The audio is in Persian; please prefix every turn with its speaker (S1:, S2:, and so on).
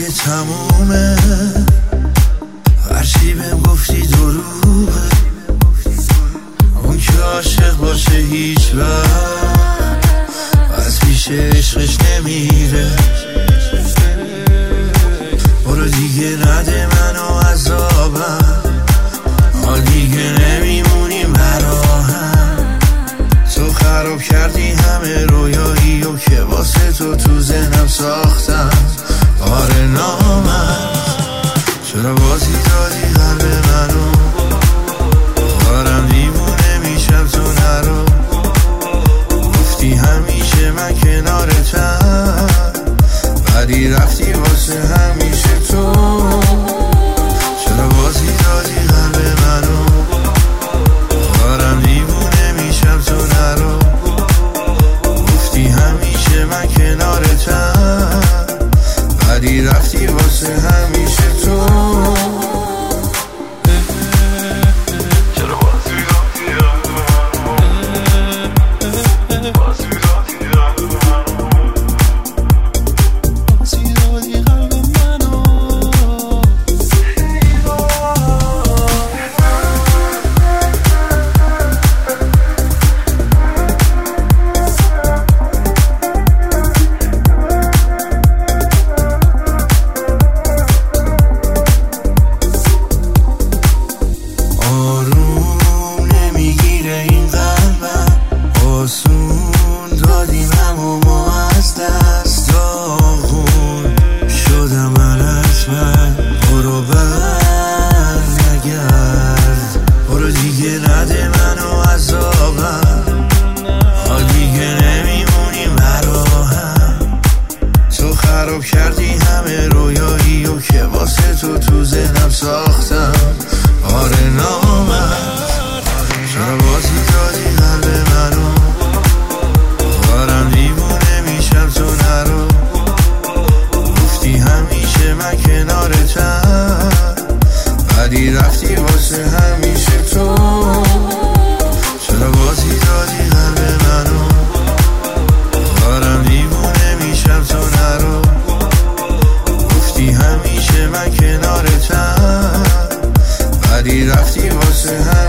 S1: دیگه تمومه، هرچی بهم گفتی دروغه. اون که عاشق باشه هیچ وقت از پیش عشقش نمیره. برو دیگه نده منو عذابم، دیگه نمیمونیم براهم. تو خراب کردی همه رویایی و که واسه تو ذهنم ساختم. آره نامرد، چرا بازی دادی قلب منو؟ دارم دیوونه میشم تو نرو. گفتی همیشه من کنارتم، ولی رفتی واسه همیشه تو. چرا بازی دادی قلب منو؟ دارم دیوونه میشم تو نرو. گفتی همیشه من کنارتم، ولی رفتی واسه همیشه تو. خراب کردی همه رویایی و که واسه تو ذهنم ساختم. آره نامرد، چرا بازی دادی قلب منو؟ دارم دیوونه میشم تو نرو. گفتی همیشه من کنارتم، ولی رفتی واسه همیشه تو. چرا بازی دادی قلب منو؟ دارم دیوونه میشم تو نرو. همیشه من کنارتم، ولی رفتی واسه هم